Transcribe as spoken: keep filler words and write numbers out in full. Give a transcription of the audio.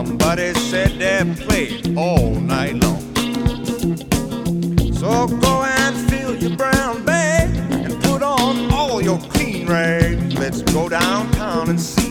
Somebody said they'd play all night long. So go and fill your brown bag and put on all your clean rags. Let's go downtown and see